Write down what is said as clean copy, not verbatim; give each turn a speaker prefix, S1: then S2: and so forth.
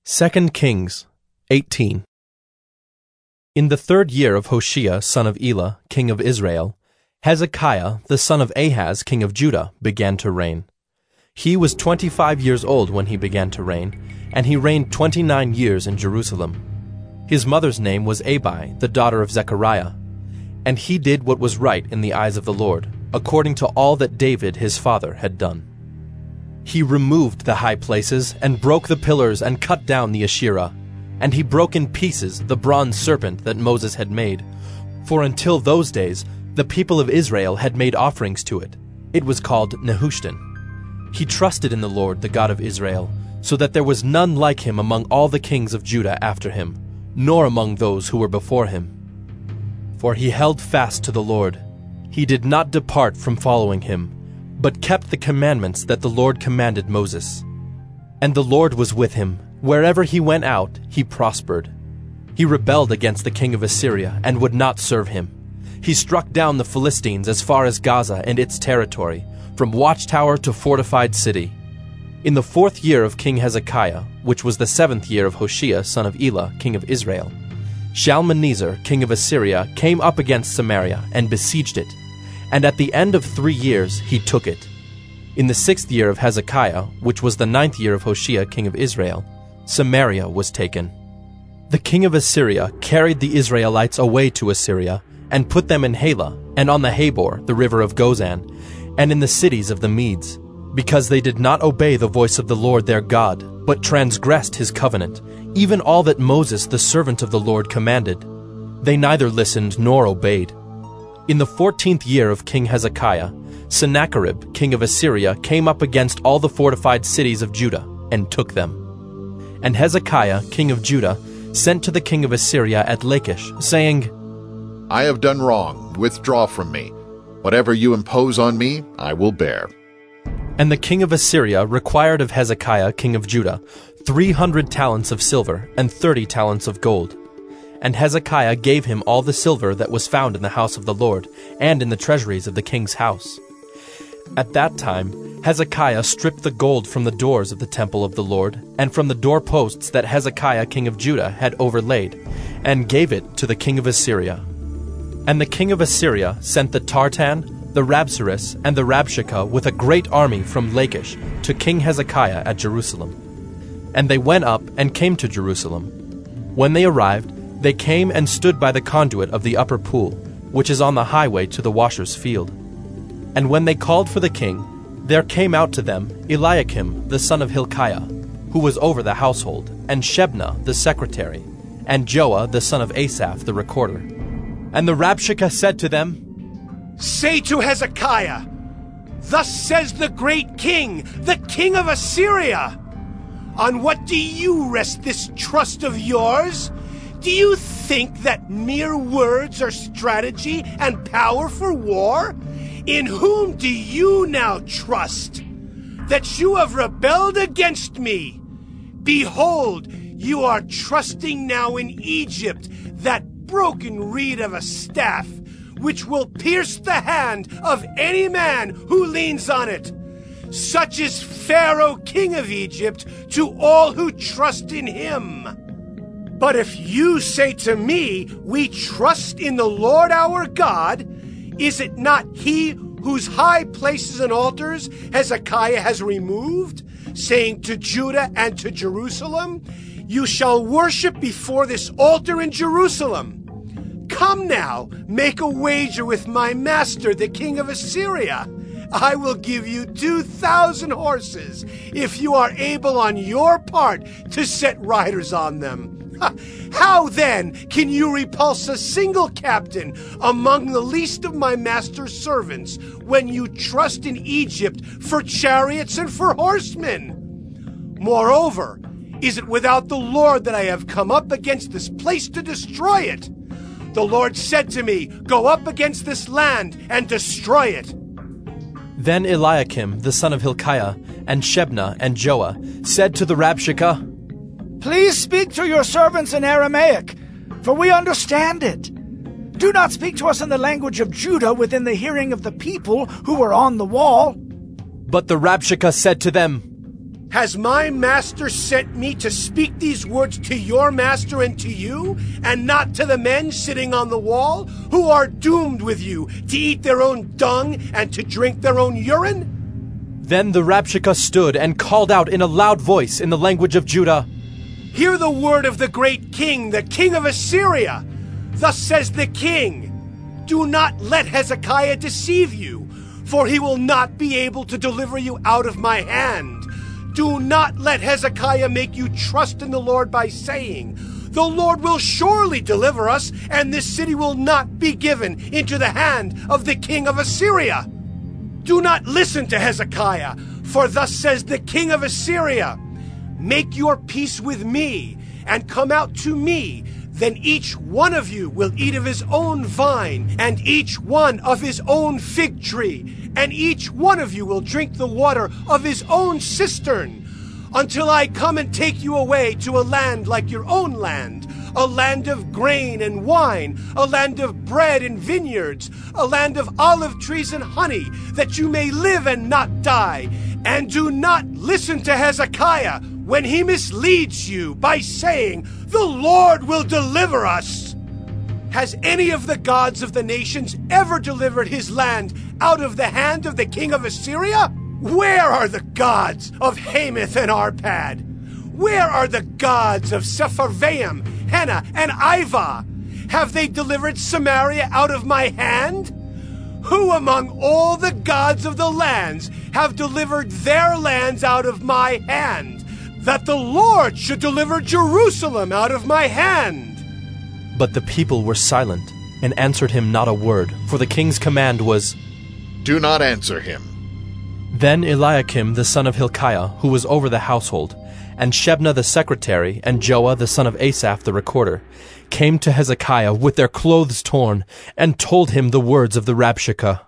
S1: 2 Kings 18. In the 3rd year of Hoshea son of Elah, king of Israel, Hezekiah the son of Ahaz, king of Judah, began to reign. He was 25 years old when he began to reign, and he reigned 29 years in Jerusalem. His mother's name was Abi, the daughter of Zechariah. And he did what was right in the eyes of the Lord, according to all that David his father had done. He removed the high places, and broke the pillars, and cut down the Asherah. And he broke in pieces the bronze serpent that Moses had made. For until those days the people of Israel had made offerings to it. It was called Nehushtan. He trusted in the Lord, the God of Israel, so that there was none like him among all the kings of Judah after him, nor among those who were before him. For he held fast to the Lord. He did not depart from following him, but kept the commandments that the Lord commanded Moses. And the Lord was with him. Wherever he went out, he prospered. He rebelled against the king of Assyria and would not serve him. He struck down the Philistines as far as Gaza and its territory, from watchtower to fortified city. In the 4th year of King Hezekiah, which was the 7th year of Hoshea son of Elah, king of Israel, Shalmaneser, king of Assyria, came up against Samaria and besieged it. And at the end of 3 years he took it. In the 6th year of Hezekiah, which was the 9th year of Hoshea king of Israel, Samaria was taken. The king of Assyria carried the Israelites away to Assyria, and put them in Halah, and on the Habor, the river of Gozan, and in the cities of the Medes, because they did not obey the voice of the Lord their God, but transgressed his covenant, even all that Moses the servant of the Lord commanded. They neither listened nor obeyed. In the 14th year of King Hezekiah, Sennacherib, king of Assyria, came up against all the fortified cities of Judah, and took them. And Hezekiah, king of Judah, sent to the king of Assyria at Lachish, saying,
S2: I have done wrong. Withdraw from me. Whatever you impose on me, I will bear.
S1: And the king of Assyria required of Hezekiah, king of Judah, 300 talents of silver and 30 talents of gold. And Hezekiah gave him all the silver that was found in the house of the Lord, and in the treasuries of the king's house. At that time Hezekiah stripped the gold from the doors of the temple of the Lord, and from the doorposts that Hezekiah king of Judah had overlaid, and gave it to the king of Assyria. And the king of Assyria sent the Tartan, the Rabsaris, and the Rabshakeh with a great army from Lachish to King Hezekiah at Jerusalem. And they went up and came to Jerusalem. When they arrived, they came and stood by the conduit of the upper pool, which is on the highway to the washer's field. And when they called for the king, there came out to them Eliakim the son of Hilkiah, who was over the household, and Shebna the secretary, and Joah the son of Asaph the recorder. And the Rabshakeh said to them,
S3: Say to Hezekiah, Thus says the great king, the king of Assyria, On what do you rest this trust of yours? Do you think that mere words are strategy and power for war? In whom do you now trust? That you have rebelled against me. Behold, you are trusting now in Egypt, that broken reed of a staff, which will pierce the hand of any man who leans on it. Such is Pharaoh, king of Egypt, to all who trust in him. But if you say to me, We trust in the Lord our God, is it not he whose high places and altars Hezekiah has removed, saying to Judah and to Jerusalem, You shall worship before this altar in Jerusalem? Come now, make a wager with my master, the king of Assyria. I will give you 2,000 horses, if you are able on your part to set riders on them. How then can you repulse a single captain among the least of my master's servants when you trust in Egypt for chariots and for horsemen? Moreover, is it without the Lord that I have come up against this place to destroy it? The Lord said to me, Go up against this land and destroy it.
S1: Then Eliakim the son of Hilkiah, and Shebna and Joah, said to the Rabshakeh,
S4: Please speak to your servants in Aramaic, for we understand it. Do not speak to us in the language of Judah within the hearing of the people who were on the wall.
S1: But the Rabshakeh said to them,
S3: Has my master sent me to speak these words to your master and to you, and not to the men sitting on the wall, who are doomed with you to eat their own dung and to drink their own urine?
S1: Then the Rabshakeh stood and called out in a loud voice in the language of Judah,
S3: Hear the word of the great king, the king of Assyria. Thus says the king, Do not let Hezekiah deceive you, for he will not be able to deliver you out of my hand. Do not let Hezekiah make you trust in the Lord by saying, The Lord will surely deliver us, and this city will not be given into the hand of the king of Assyria. Do not listen to Hezekiah, for thus says the king of Assyria, Make your peace with me, and come out to me. Then each one of you will eat of his own vine, and each one of his own fig tree, and each one of you will drink the water of his own cistern, until I come and take you away to a land like your own land, a land of grain and wine, a land of bread and vineyards, a land of olive trees and honey, that you may live and not die. And do not listen to Hezekiah when he misleads you by saying, The Lord will deliver us. Has any of the gods of the nations ever delivered his land out of the hand of the king of Assyria? Where are the gods of Hamath and Arpad? Where are the gods of Sepharvaim, Hena, and Ivah? Have they delivered Samaria out of my hand? Who among all the gods of the lands have delivered their lands out of my hand, that the Lord should deliver Jerusalem out of my hand?
S1: But the people were silent, and answered him not a word, for the king's command was,
S2: Do not answer him.
S1: Then Eliakim the son of Hilkiah, who was over the household, and Shebna the secretary, and Joah the son of Asaph the recorder, came to Hezekiah with their clothes torn, and told him the words of the Rabshakeh.